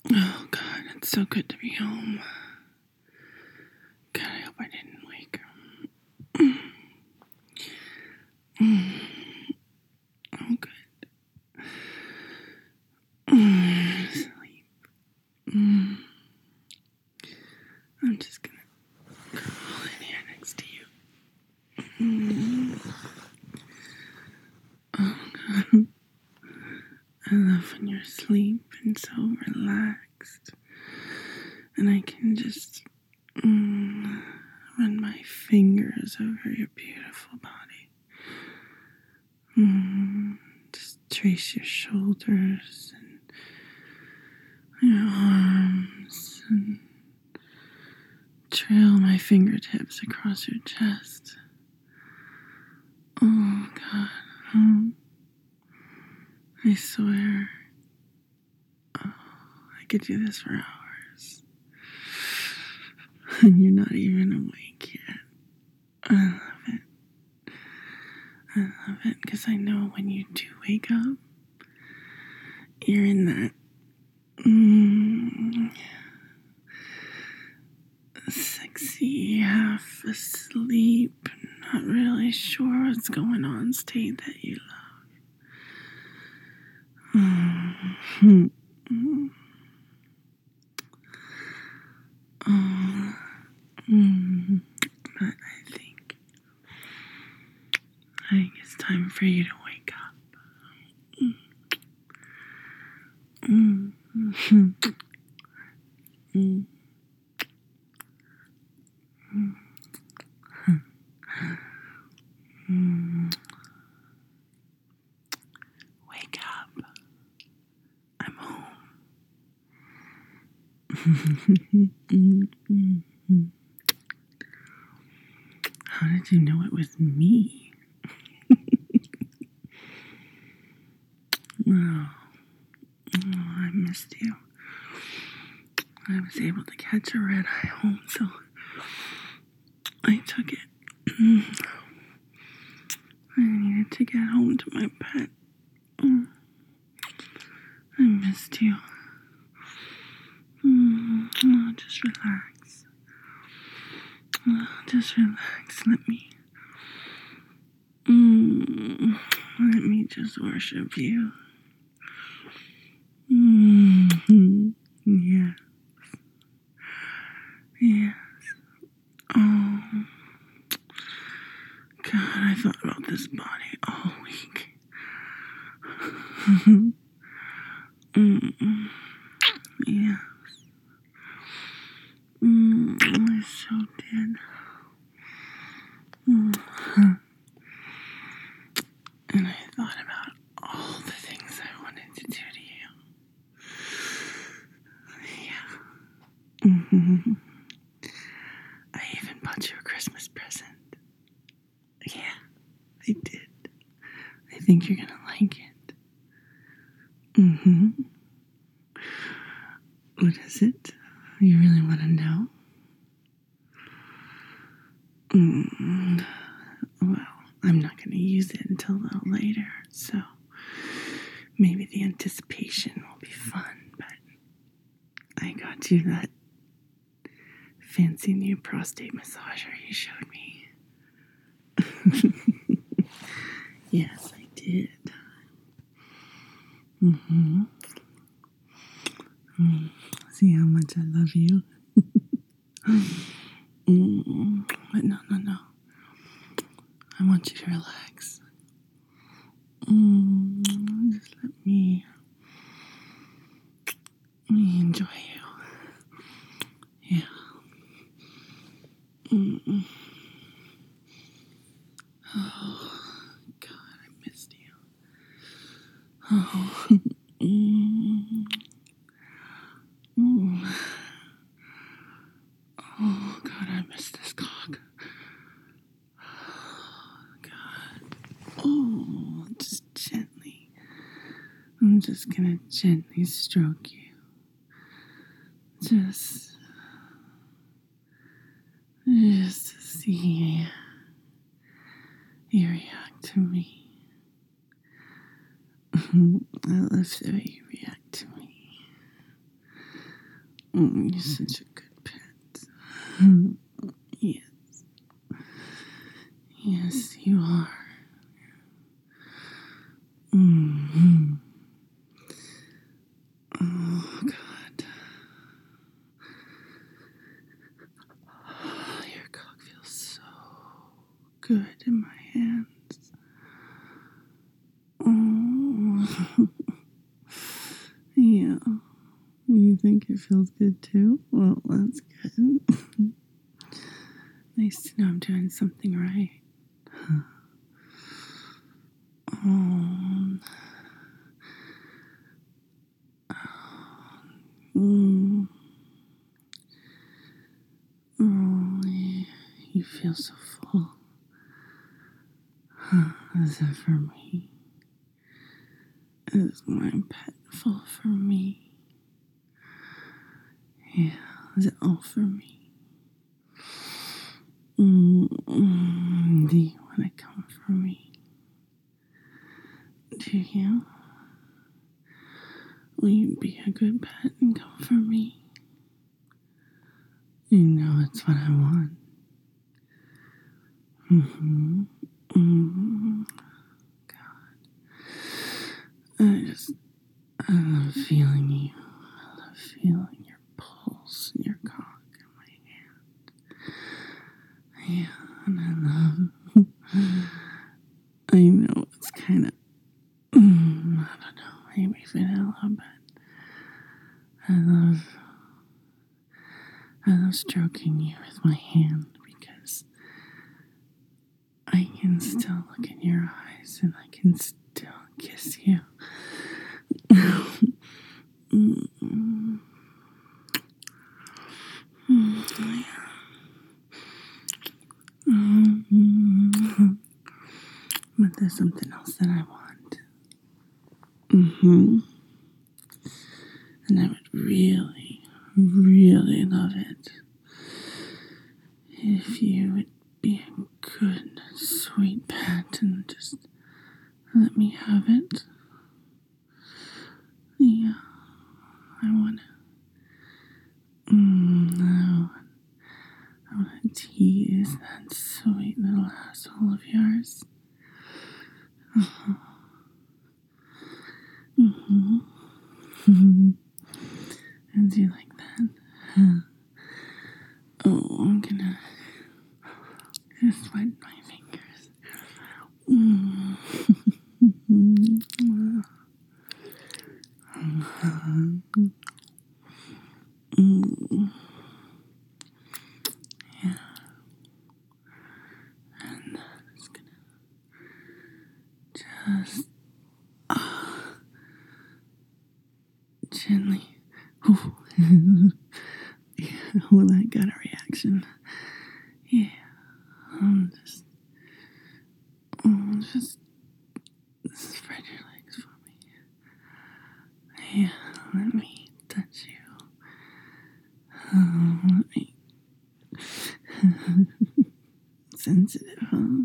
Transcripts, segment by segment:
Oh, God, it's so good to be home. God, I hope I didn't wake him. Oh, good. Sleep. I'm just gonna crawl in here next to you. Oh, God. I love when you're asleep and so relaxed. And I can just run my fingers over your beautiful body. Just trace your shoulders and your arms and trail my fingertips across your chest. Oh, God. I swear. Oh, I could do this for hours. And you're not even awake yet. I love it. I love it because I know when you do wake up, you're in that sexy, half asleep, not really sure what's going on state that you love. But I think it's time for you to wake up. Wake up. I'm home. How did you know it was me? Oh, I missed you. I was able to catch a red eye home, so I took it. I needed to get home to my pet. I missed you. Oh, just relax. Just relax. Let me just worship you. Yes. Yes. Oh, God, I thought about this body all week. Yes. I so did. And I thought about all the things I wanted to do to you. Yeah. I even bought you a Christmas present. Yeah, I did. I think you're gonna like it. What is it? You really want to know? Well, I'm not going to use it until a little later, so maybe the anticipation will be fun, but I got you that fancy new prostate massager you showed me. Yes, I did. See how much I love you? But no. I want you to relax. Just let me enjoy you. Yeah. Oh, God, I missed you. Oh. Oh, God, I missed this cock. God. Oh, just gently. I'm just gonna gently stroke you. Just to see you react to me. I love the way you react to me. You're such a good pet. Yes. Yes, you are. Mm-hmm. Oh, God. Your cock feels so good in my hands. Oh. Yeah. You think it feels good too? Well, that's good. Nice to know I'm doing something right. Um, mm, oh, you feel so full. Is it for me? Is my pet full for me? Yeah, is it all for me? Do you want to come for me? Do you? Will you be a good pet and come for me? You know it's what I want. Mm-hmm. Mm-hmm. I love feeling you. I love feeling your pulse and your cock in my hand. Yeah, and I know it's kind of, I don't know, maybe vanilla, but I love stroking you with my hand because I can still look in your eyes and I can still kiss you. Mm-mm. But there's something else that I want. And I would really, really love it if you would be a good, sweet pet and just let me have it. Yeah, I want to. I want to tease that sweet little asshole of yours. And do you like that? Oh, I'm gonna just wet my fingers. Yeah, and I'm just gonna just gently. Yeah, well, I got a reaction. Yeah, I'm just spread your legs for me. Yeah, let me touch you. Let me sensitive.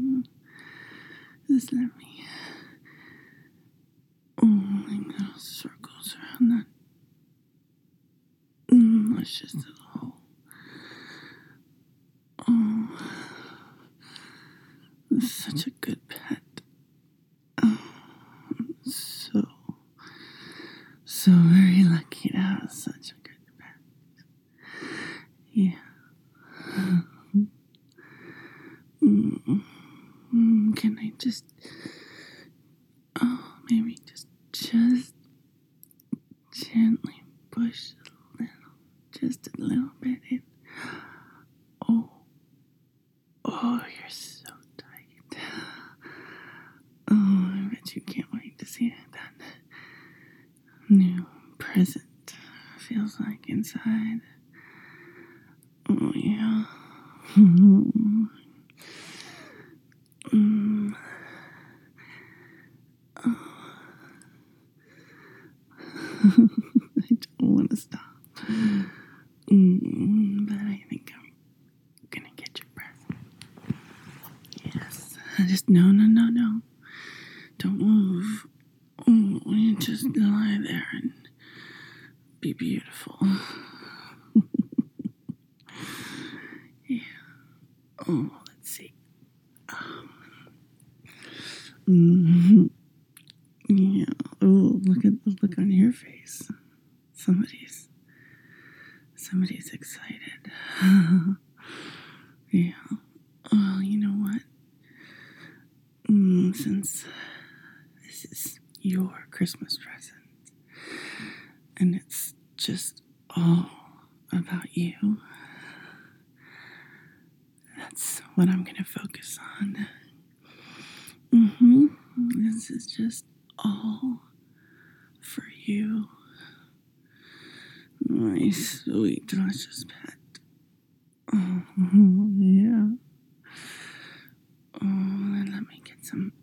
Just let me. Like little circles around that luscious little hole. Oh, such a good pet. Oh, so, so very lucky to have such a good pet. Yeah. Can I just, maybe just gently push just a little bit in. Oh, you're so tight. Oh, I bet you can't wait to see that new present feels like inside. Oh, yeah. I don't want to stop. But I think I'm gonna get your present. Yes. Just no. Don't move. Oh, you just lie there and be beautiful. Oh, let's see. Mm-hmm. Yeah. Oh, look at the look on your face. Somebody's excited. Yeah. Oh, you know what? Since this is your Christmas present, and it's just all about you, that's what I'm gonna focus on. This is just all for you, my sweet delicious pet. Oh, yeah. Oh, and let me get some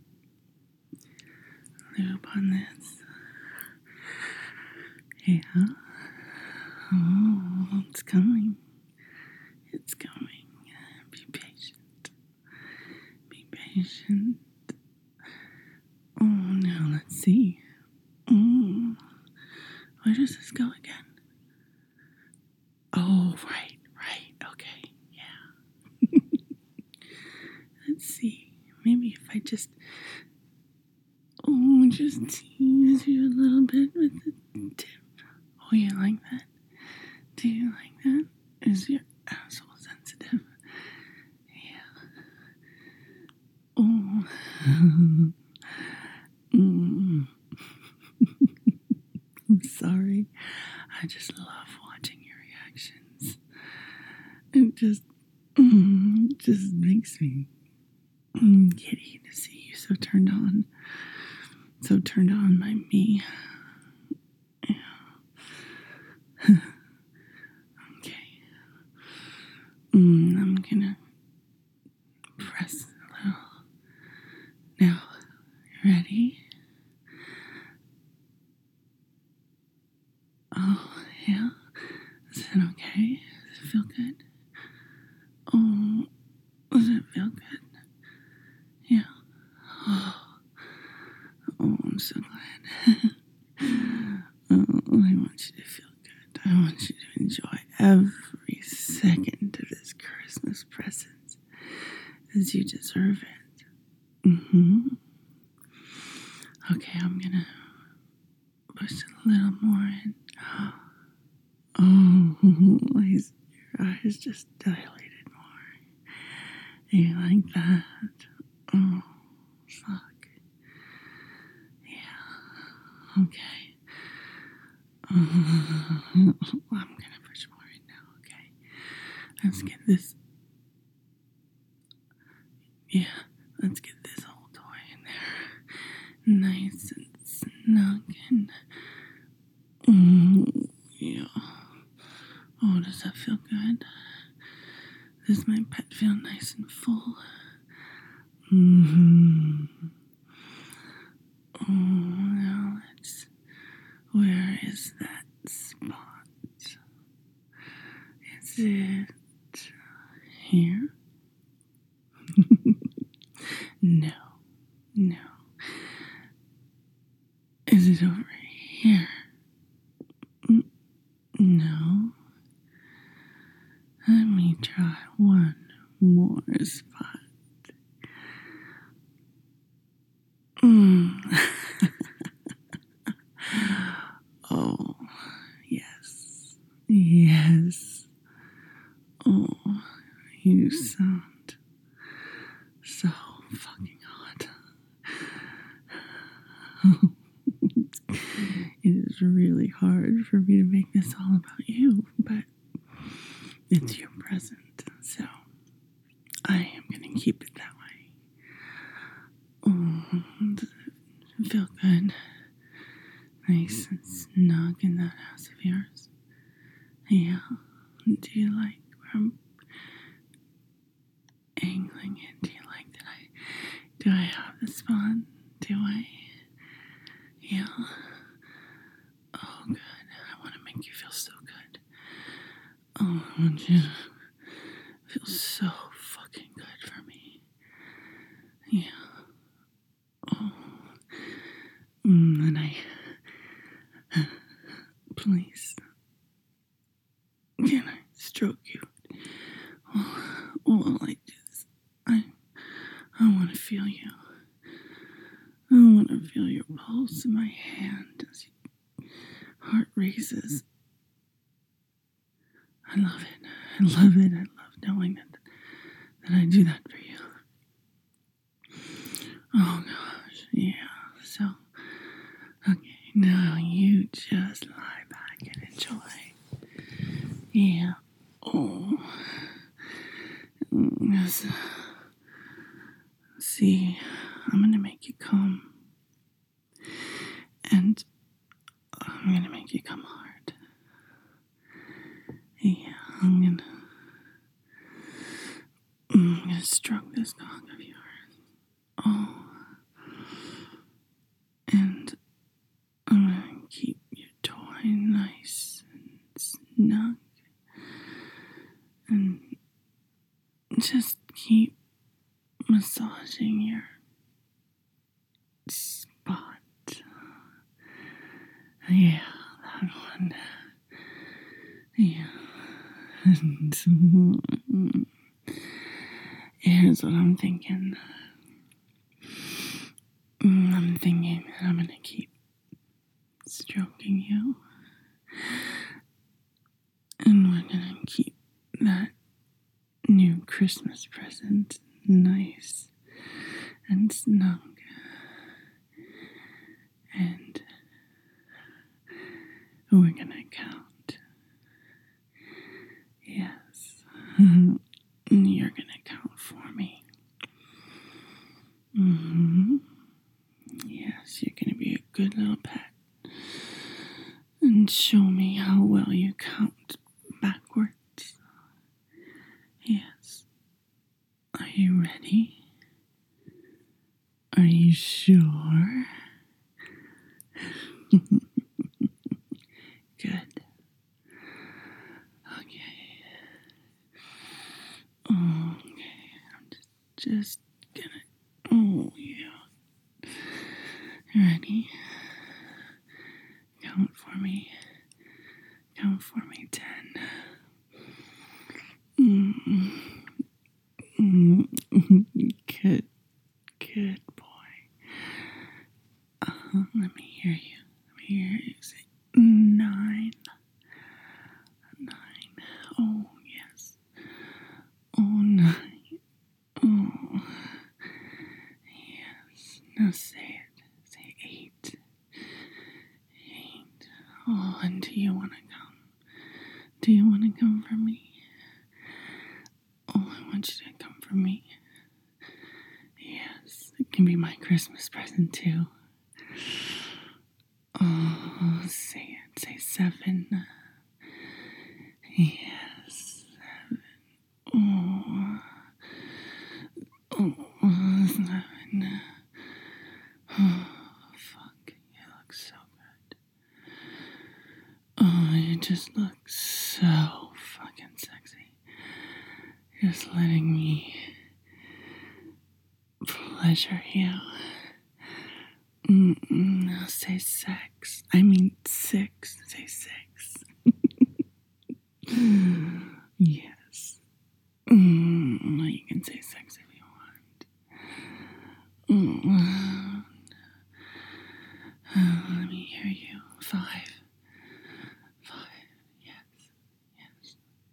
lube on this. Yeah. Oh, it's coming. It's coming. Be patient. Be patient. Oh, now let's see. Where does this go again? Oh, right. Okay, yeah. Let's see. Maybe if I just tease you a little bit with the tip. Oh, you like that? Do you like that? Is your asshole sensitive? Yeah. Oh. I'm sorry. I just love watching your reactions. It just makes me giddy to see you so turned on. So turned on by me. Yeah. Okay. I'm gonna press a little. Now, you ready? Oh, yeah? Is it okay? Does it feel good? Oh, does it feel good? Yeah. Oh, I'm so glad. I want you to feel good. I want you to enjoy every second of this Christmas present as you deserve it. Okay, I'm gonna push a little more in. Oh, your eyes just dilated more. You like that? Oh, fuck. Yeah. Okay. I'm gonna push more in now, okay? Let's get this. Yeah, let's get this whole toy in there. Nice and snug and. Yeah. Oh, does that feel good? Does my pet feel nice and full? Oh, now let's. Where is that spot? Is it here? No. Is it over here? No. Let me try one more spot. Oh, yes. Oh, you sound so fucking hot. It is really hard for me to make this all about you, but it's your present, so I am going to keep it that way. Oh, does it feel good? Nice and snug in that house of yours. Yeah. Do you like where I'm angling it? Do you like that do I have the spot? Do I? Yeah. Oh, good. I want to make you feel so good. Oh, I want you to feel so fucking good for me. Yeah. Oh. And please, can I stroke you? Oh, while I do this feel you. I want to feel your pulse in my hand as your heart races. I love it. I love it. I love knowing that I do that for you. Oh gosh, yeah. So, okay, now you just lie back and enjoy. Yeah. Oh. Yes. See, I'm gonna make you come. And I'm gonna make you come hard. Yeah, I'm gonna stroke this cock of yours. Oh. And I'm gonna keep your toy nice and snug. And just keep massaging your spot. Yeah, that one. Yeah. And here's what I'm thinking. I'm thinking that I'm gonna keep stroking you. And we're gonna keep that new Christmas present nice and snug. And we're gonna count. Yes. You're gonna count for me. Yes, you're gonna be a good little pet. And show me how well you count backwards. Yes. Are you ready? Are you sure? Good. Okay. Okay. I'm just gonna. Oh, yeah. Ready? Count for me. Count for me 10. Good. Good boy. Let me hear you. Let me hear you say 9. 9. Oh, yes. Oh, 9. Oh, yes. Now say it. Say 8. 8. Oh, and do you want to come? Do you want to come for me? Oh, I want you to come for me. Yes, it can be my Christmas present too. Oh, say it. Say 7. Yes, 7. Oh, 7. Oh, fuck. You look so good. Oh, you just look so fucking sexy. Just letting me pleasure you. Now say 6. I mean 6. Say 6. Yes. You can say 6 if you want. Let me hear you. 5. 5. Yes. Yes.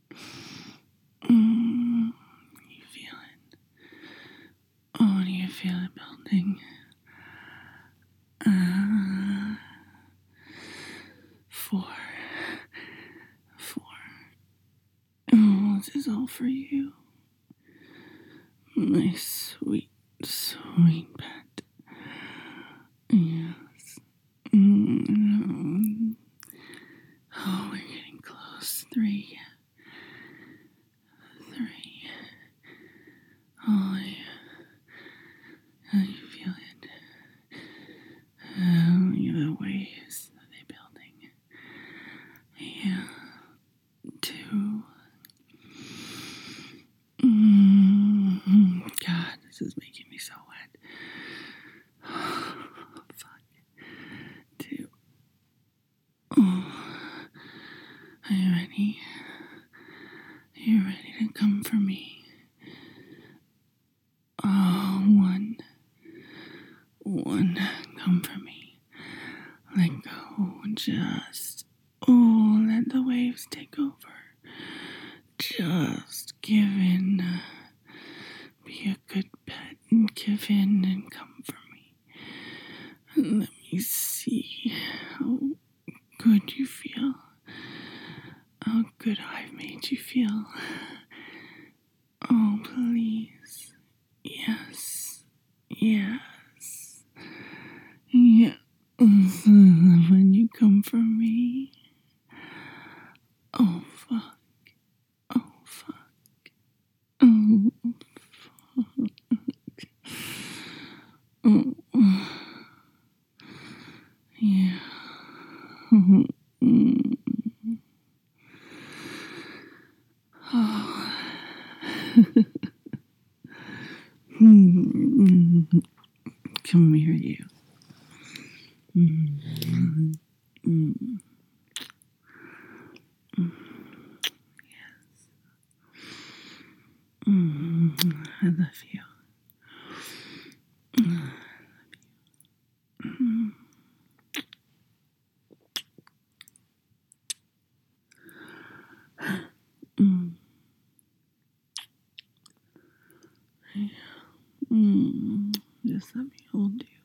You feel it? Oh, do you feel it building? 4. 4. Oh, this is all for you. My sweet, sweet pet. Yes. Oh, we're getting close. 3. 3. Oh, yeah. How do you feel it? The waves that they're building. Yeah. 2. God, this is making me so wet. Fuck. 2. Oh. Are you ready? Are you ready to come for me? Oh, 1. Just, oh, let the waves take over. Just give in. Be a good pet and give in and come for me. And let me see how good you feel. How good I've made you feel. Oh, please. Yes. Yes. Yeah. When you come for me. Oh, fuck. Oh, fuck. Oh, fuck. Oh, yeah. Oh. Come here, you. Yes. I love you. Just let me hold you.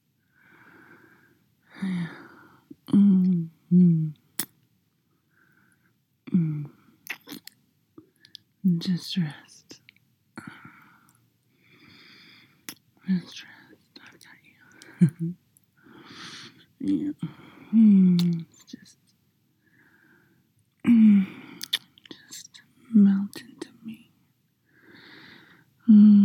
Just rest. Just rest. I got you. Yeah. Just melt into me.